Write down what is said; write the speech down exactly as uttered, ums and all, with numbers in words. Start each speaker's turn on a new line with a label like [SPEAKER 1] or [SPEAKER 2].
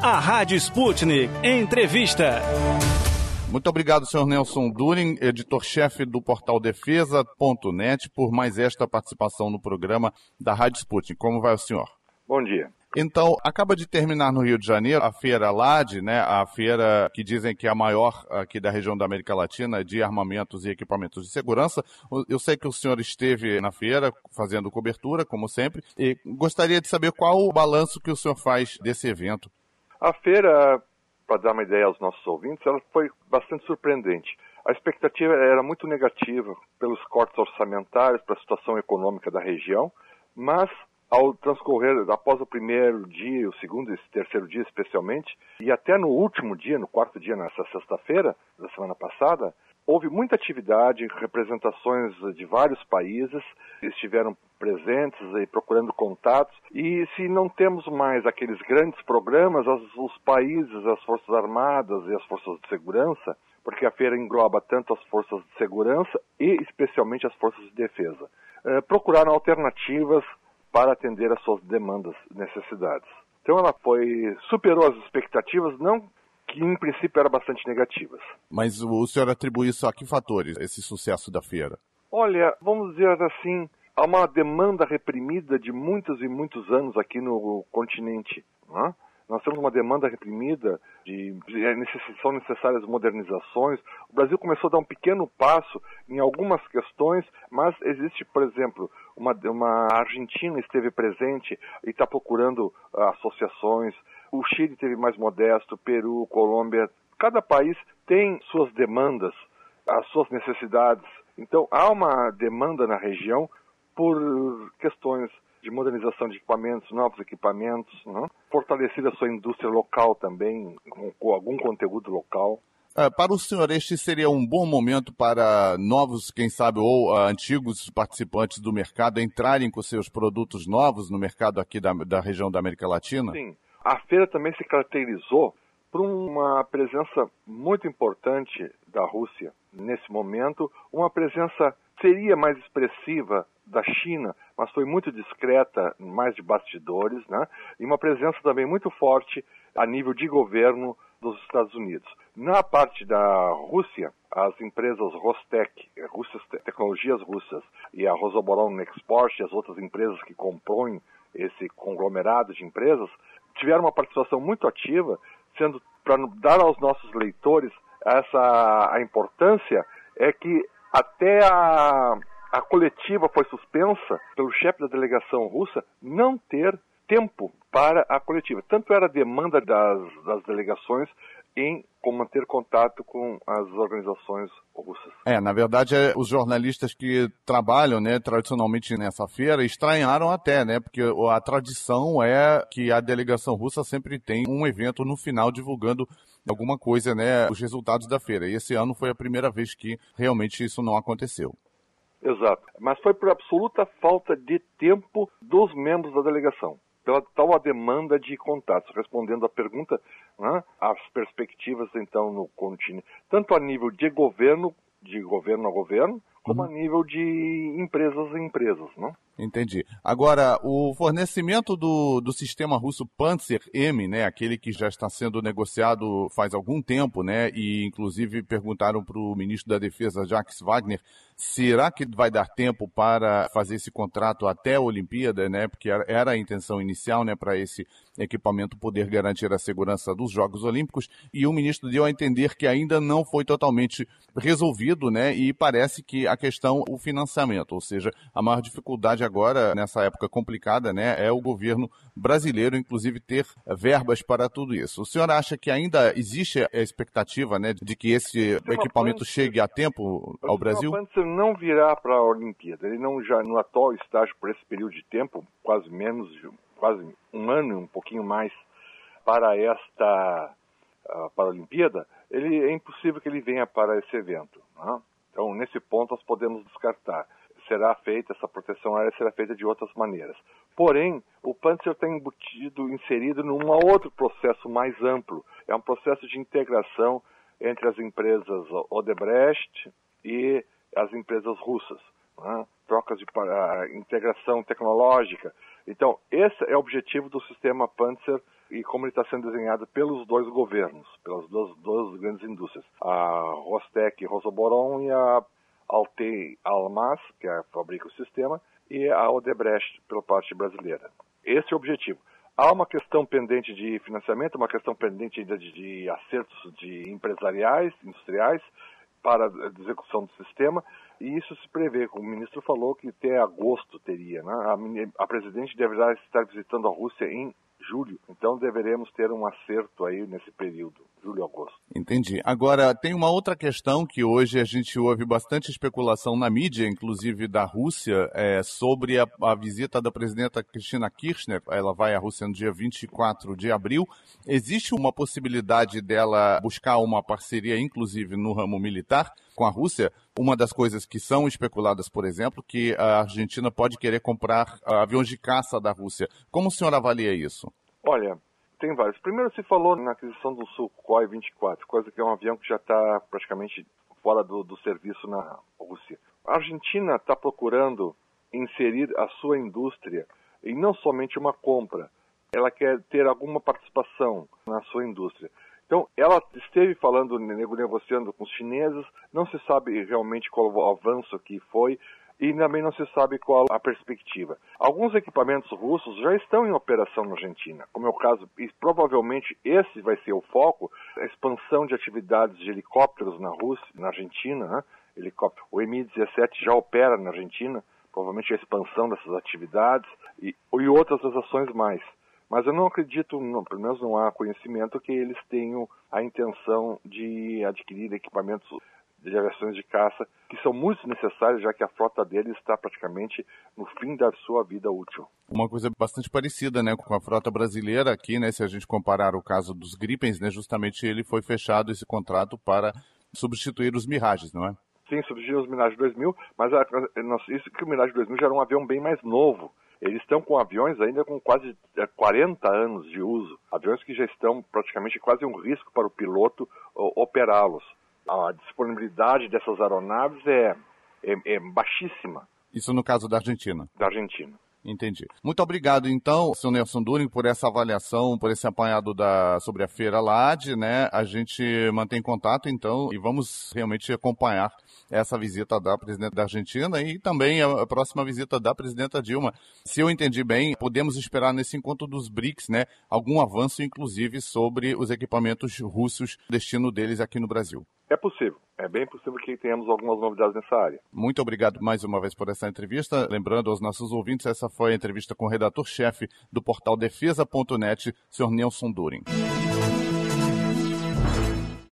[SPEAKER 1] A Rádio Sputnik Entrevista.
[SPEAKER 2] Muito obrigado, senhor Nelson Durin, editor-chefe do portal defesa ponto net, por mais esta participação no programa da Rádio Sputnik. Como vai o senhor?
[SPEAKER 3] Bom dia.
[SPEAKER 2] Então, acaba de terminar no Rio de Janeiro a feira LAD, né, a feira que dizem que é a maior aqui da região da América Latina de armamentos e equipamentos de segurança. Eu sei que o senhor esteve na feira fazendo cobertura, como sempre, e gostaria de saber qual o balanço que o senhor faz desse evento.
[SPEAKER 3] A feira, para dar uma ideia aos nossos ouvintes, ela foi bastante surpreendente. A expectativa era muito negativa pelos cortes orçamentários, para a situação econômica da região, mas ao transcorrer, após o primeiro dia, o segundo e o terceiro dia especialmente, e até no último dia, no quarto dia, nessa sexta-feira da semana passada, houve muita atividade, representações de vários países estiveram presentes e procurando contatos. E se não temos mais aqueles grandes programas, os países, as Forças Armadas e as Forças de Segurança, porque a feira engloba tanto as Forças de Segurança e especialmente as Forças de Defesa, eh, procuraram alternativas para atender às suas demandas e necessidades. Então ela foi, superou as expectativas, não que em princípio eram bastante negativas.
[SPEAKER 2] Mas o senhor atribui isso a que fatores, esse sucesso da feira?
[SPEAKER 3] Olha, vamos dizer assim, há uma demanda reprimida de muitos e muitos anos aqui no continente, né? Nós temos uma demanda reprimida, de, são necessárias modernizações. O Brasil começou a dar um pequeno passo em algumas questões, mas existe, por exemplo, uma, uma Argentina esteve presente e está procurando uh, associações. O Chile esteve mais modesto, Peru, Colômbia. Cada país tem suas demandas, as suas necessidades. Então, há uma demanda na região por questões de modernização de equipamentos, novos equipamentos, né? Fortalecer a sua indústria local também, com, com algum conteúdo local.
[SPEAKER 2] Uh, para o senhor, este seria um bom momento para novos, quem sabe, ou uh, antigos participantes do mercado entrarem com seus produtos novos no mercado aqui da, da região da América Latina?
[SPEAKER 3] Sim. A feira também se caracterizou por uma presença muito importante da Rússia nesse momento, uma presença seria mais expressiva da China, mas foi muito discreta, mais de bastidores, né? E uma presença também muito forte a nível de governo dos Estados Unidos. Na parte da Rússia, as empresas Rostec, Russas, Tecnologias Russas, e a Rosoboron Export, e as outras empresas que compõem esse conglomerado de empresas, tiveram uma participação muito ativa, sendo para dar aos nossos leitores essa a importância é que até a, a coletiva foi suspensa pelo chefe da delegação russa não ter tempo para a coletiva. Tanto era a demanda das, das delegações em manter contato com as organizações russas.
[SPEAKER 2] É, na verdade, é, os jornalistas que trabalham, né, tradicionalmente nessa feira estranharam até, né, porque a tradição é que a delegação russa sempre tem um evento no final divulgando alguma coisa, né, os resultados da feira. E esse ano foi a primeira vez que realmente isso não aconteceu.
[SPEAKER 3] Exato. Mas foi por absoluta falta de tempo dos membros da delegação, pela tal a demanda de contatos, respondendo à pergunta, né, as perspectivas, então, no continente, tanto a nível de governo, de governo a governo, como uhum. a nível de empresas a empresas, né?
[SPEAKER 2] Entendi. Agora, o fornecimento do, do sistema russo Pantsir-M, né, aquele que já está sendo negociado faz algum tempo, né, e inclusive perguntaram para o ministro da Defesa, Jacques Wagner, será que vai dar tempo para fazer esse contrato até a Olimpíada, né, porque era a intenção inicial, né, para esse equipamento poder garantir a segurança dos Jogos Olímpicos, e o ministro deu a entender que ainda não foi totalmente resolvido, né, e parece que a questão, o financiamento, ou seja, a maior dificuldade agora, nessa época complicada, né, é o governo brasileiro, inclusive, ter verbas para tudo isso. O senhor acha que ainda existe a expectativa, né, de que esse equipamento Pantsir chegue a tempo ao Brasil?
[SPEAKER 3] O Pantsir não virá para a Olimpíada. Ele não já no atual estágio, por esse período de tempo, quase menos, quase um ano, um pouquinho mais, para esta uh, para a Olimpíada, ele, é impossível que ele venha para esse evento, né? Então, nesse ponto, nós podemos descartar. Será feita, essa proteção aérea será feita de outras maneiras. Porém, o Pantsir está embutido, inserido num outro processo mais amplo. É um processo de integração entre as empresas Odebrecht e as empresas russas, né? Trocas de uh, integração tecnológica. Então, esse é o objetivo do sistema Panzer e como ele está sendo desenhado pelos dois governos, pelas duas, duas grandes indústrias, a Rostec Rosoboron e a Altei Almaz, que é a fabrica o sistema, e a Odebrecht, pela parte brasileira. Esse é o objetivo. Há uma questão pendente de financiamento, uma questão pendente ainda de, de acertos de empresariais, industriais, para a execução do sistema, e isso se prevê, como o ministro falou, que até agosto teria, né? A, a presidente deverá estar visitando a Rússia em julho, então deveremos ter um acerto aí nesse período, julho e agosto.
[SPEAKER 2] Entendi. Agora, tem uma outra questão que hoje a gente ouve bastante especulação na mídia, inclusive da Rússia, é, sobre a, a visita da presidenta Cristina Kirchner. Ela vai à Rússia no dia vinte e quatro de abril. Existe uma possibilidade dela buscar uma parceria, inclusive no ramo militar, com a Rússia? Uma das coisas que são especuladas, por exemplo, que a Argentina pode querer comprar aviões de caça da Rússia. Como o senhor avalia isso?
[SPEAKER 3] Olha, tem vários. Primeiro se falou na aquisição do Sukhoi vinte e quatro, coisa que é um avião que já está praticamente fora do, do serviço na Rússia. A Argentina está procurando inserir a sua indústria em não somente uma compra, ela quer ter alguma participação na sua indústria. Então, ela esteve falando, negociando com os chineses, não se sabe realmente qual o avanço que foi e também não se sabe qual a perspectiva. Alguns equipamentos russos já estão em operação na Argentina, como é o caso, e provavelmente esse vai ser o foco, a expansão de atividades de helicópteros na Rússia, na Argentina, né? Helicóptero, o M I dezessete já opera na Argentina, provavelmente a expansão dessas atividades e, e outras ações mais. Mas eu não acredito, não, pelo menos não há conhecimento, que eles tenham a intenção de adquirir equipamentos de aviações de caça, que são muito necessários, já que a frota deles está praticamente no fim da sua vida útil.
[SPEAKER 2] Uma coisa bastante parecida, né, com a frota brasileira aqui, né, se a gente comparar o caso dos Gripens, né, justamente ele foi fechado esse contrato para substituir os Mirages, não é?
[SPEAKER 3] Sim, substituir os Mirage dois mil, mas a, a, isso que o Mirage dois mil já era um avião bem mais novo. Eles estão com aviões ainda com quase quarenta anos de uso. Aviões que já estão praticamente quase um risco para o piloto operá-los. A disponibilidade dessas aeronaves é, é, é baixíssima.
[SPEAKER 2] Isso no caso da Argentina?
[SPEAKER 3] Da Argentina.
[SPEAKER 2] Entendi. Muito obrigado, então, senhor Nelson During, por essa avaliação, por esse apanhado da, sobre a Feira Lade, né? A gente mantém contato, então, e vamos realmente acompanhar essa visita da presidenta da Argentina e também a próxima visita da presidenta Dilma. Se eu entendi bem, podemos esperar nesse encontro dos BRICS, né, algum avanço, inclusive, sobre os equipamentos russos, destino deles aqui no Brasil.
[SPEAKER 3] É possível. É bem possível que tenhamos algumas novidades nessa área.
[SPEAKER 2] Muito obrigado mais uma vez por essa entrevista. Lembrando aos nossos ouvintes, essa foi a entrevista com o redator-chefe do portal defesa ponto net, senhor Nelson During.